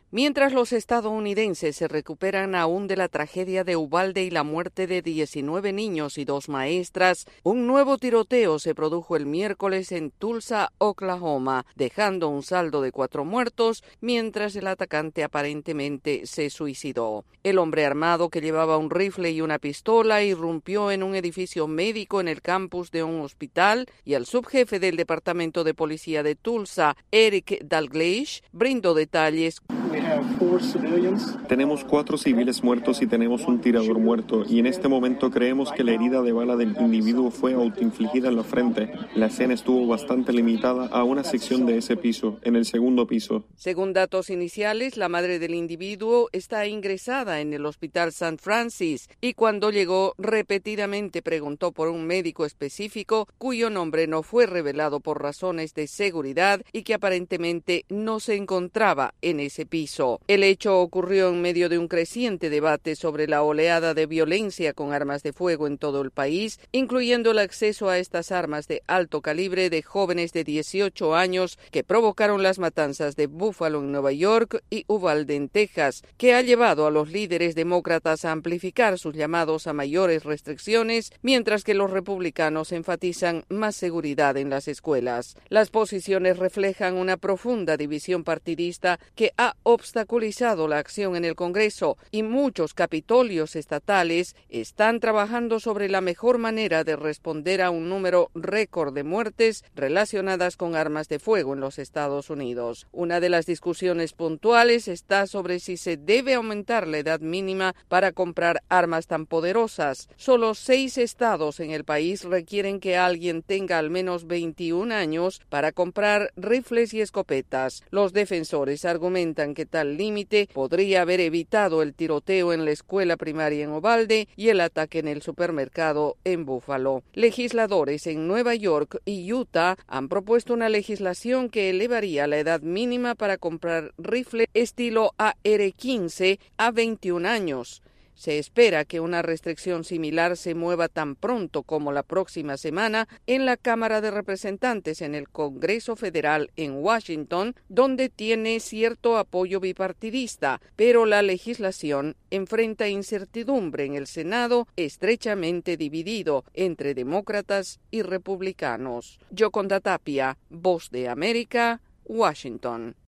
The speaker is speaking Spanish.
Mientras los estadounidenses se recuperan aún de la tragedia de Uvalde y la muerte de 19 niños y 2 maestras, un nuevo tiroteo se produjo el miércoles en Tulsa, Oklahoma, dejando un saldo de 4 muertos, mientras el atacante aparentemente se suicidó. El hombre armado, que llevaba un rifle y una pistola, irrumpió en un edificio médico en el campus de un hospital, y el subjefe del Departamento de Policía de Tulsa, Eric Dalglish, brindó detalles. Tenemos 4 civiles muertos y tenemos un tirador muerto, y en este momento creemos que la herida de bala del individuo fue autoinfligida en la frente. La escena estuvo bastante limitada a una sección de ese piso, en el segundo piso. Según datos iniciales, la madre del individuo está ingresada en el Hospital St. Francis y cuando llegó repetidamente preguntó por un médico específico cuyo nombre no fue revelado por razones de seguridad y que aparentemente no se encontraba en ese piso. El hecho ocurrió en medio de un creciente debate sobre la oleada de violencia con armas de fuego en todo el país, incluyendo el acceso a estas armas de alto calibre de jóvenes de 18 años que provocaron las matanzas de Buffalo en Nueva York y Uvalde en Texas, que ha llevado a los líderes demócratas a amplificar sus llamados a mayores restricciones, mientras que los republicanos enfatizan más seguridad en las escuelas. Las posiciones reflejan una profunda división partidista que ha obstaculizado la acción en el Congreso y muchos capitolios estatales están trabajando sobre la mejor manera de responder a un número récord de muertes relacionadas con armas de fuego en los Estados Unidos. Una de las discusiones puntuales está sobre si se debe aumentar la edad mínima para comprar armas tan poderosas. Solo 6 estados en el país requieren que alguien tenga al menos 21 años para comprar rifles y escopetas. Los defensores argumentan que tal límite podría haber evitado el tiroteo en la escuela primaria en Uvalde y el ataque en el supermercado en Buffalo. Legisladores en Nueva York y Utah han propuesto una legislación que elevaría la edad mínima para comprar rifle estilo AR-15 a 21 años. Se espera que una restricción similar se mueva tan pronto como la próxima semana en la Cámara de Representantes en el Congreso Federal en Washington, donde tiene cierto apoyo bipartidista, pero la legislación enfrenta incertidumbre en el Senado, estrechamente dividido entre demócratas y republicanos. Yoconda Tapia, Voz de América, Washington.